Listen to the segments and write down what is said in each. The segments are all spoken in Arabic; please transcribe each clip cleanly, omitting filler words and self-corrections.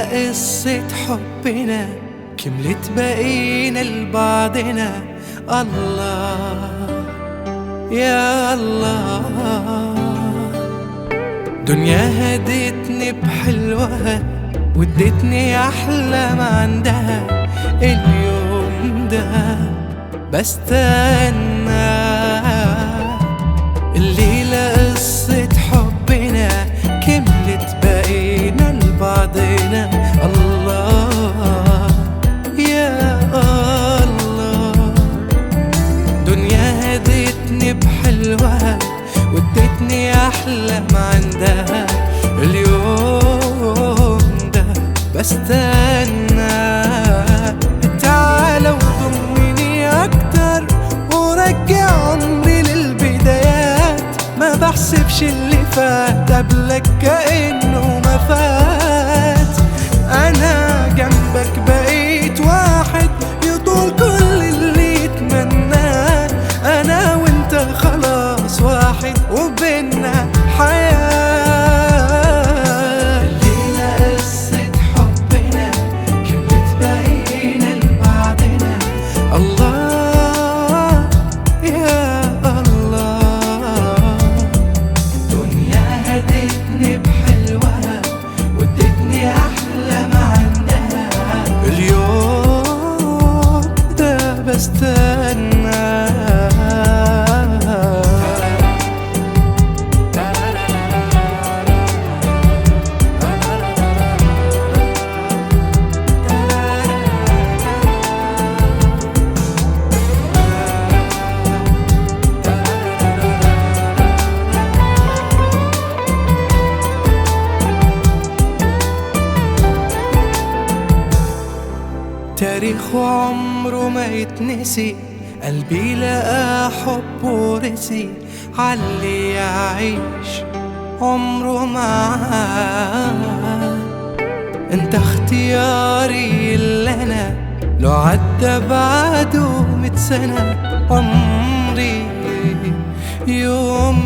قصة حبنا كملت بقينا لبعضنا. الله يا الله، دنيا هدتني بحلوها وادتني أحلى ما عندها. اليوم ده بستنى، الليلة قصة حبنا كملت بقينا لبعضنا. الله يا الله، دنيا هدتني بحلوها وادتني أحلى ما عندها. اليوم ده بستنى، تعالى وضمني أكتر ورجع عمري للبدايات. ما بحسبش اللي فات قبلك كأنه ما فات. أنا جنبك بقيت واحد يطول كل اللي يتمناه. أنا وانت خلاص واحد وبيننا حياة. الليلة قصة حبنا كملت بقينا لبعضنا. الله يا الله، دنيا هدتني بحلوها وادتني أحلى ما عندها. اليوم ده بستنى، تاريخ عمره ما يتنسي. قلبي لقى حب ورثي عاللي يعيش عمره معاه. انت اختياري اللي انا لو عدى بعده 100 سنة عمري يوم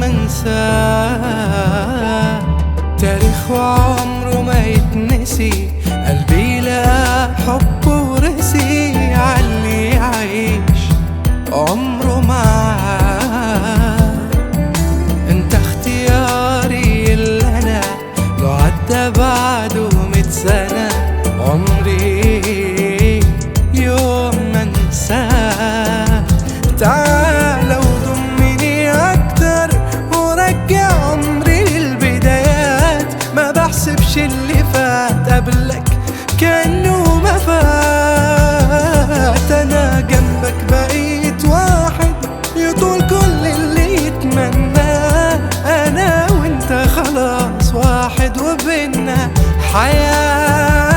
منساه. تاريخ عمره ما يتنسي. قلبي لقى حب ورثي عاللي يعيش عمره معاه. انت اختياري اللي انا لو عدى بعده 100 سنة عمري يوم منساه. تعالى وضمني اكتر ورجع عمري للبدايات. ما بحسبش اللي فات قبلك كأنه ما فات. أنا جنبك بقيت واحد يطول كل اللي يتمناه. أنا وانت خلاص واحد وبيننا حياة.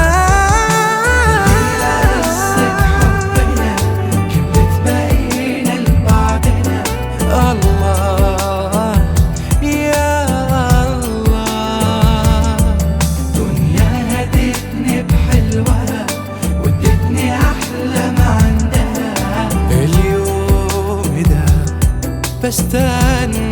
بستنى